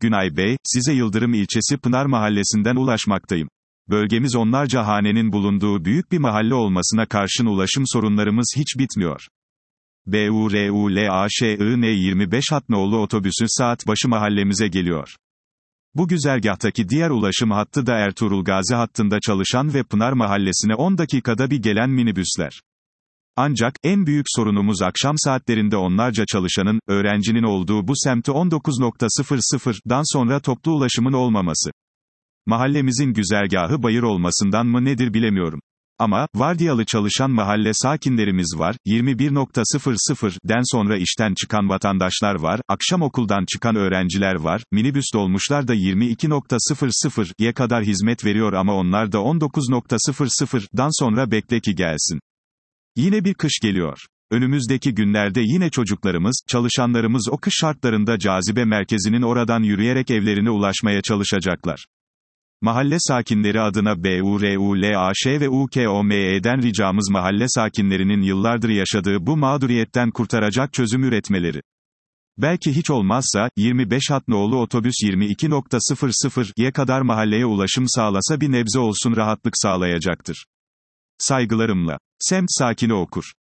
Günay Bey, size Yıldırım ilçesi Pınar Mahallesi'nden ulaşmaktayım. Bölgemiz onlarca hanenin bulunduğu büyük bir mahalle olmasına karşın ulaşım sorunlarımız hiç bitmiyor. BURULAŞIN 25 hat nolu otobüsü saat başı mahallemize geliyor. Bu güzergahtaki diğer ulaşım hattı da Ertuğrul Gazi hattında çalışan ve Pınar Mahallesi'ne 10 dakikada bir gelen minibüsler. Ancak, en büyük sorunumuz akşam saatlerinde onlarca çalışanın, öğrencinin olduğu bu semte 19.00'dan sonra toplu ulaşımın olmaması. Mahallemizin güzergahı bayır olmasından mı nedir bilemiyorum. Ama, vardiyalı çalışan mahalle sakinlerimiz var, 21.00'den sonra işten çıkan vatandaşlar var, akşam okuldan çıkan öğrenciler var, minibüs dolmuşlar da 22.00'ye kadar hizmet veriyor ama onlar da 19.00'dan sonra bekle ki gelsin. Yine bir kış geliyor. Önümüzdeki günlerde yine çocuklarımız, çalışanlarımız o kış şartlarında cazibe merkezinin oradan yürüyerek evlerine ulaşmaya çalışacaklar. Mahalle sakinleri adına BURULAŞ ve UKOME'den ricamız mahalle sakinlerinin yıllardır yaşadığı bu mağduriyetten kurtaracak çözüm üretmeleri. Belki hiç olmazsa, 25 hat nolu otobüs 22.00'ye kadar mahalleye ulaşım sağlasa bir nebze olsun rahatlık sağlayacaktır. Saygılarımla. Semt sakini okur.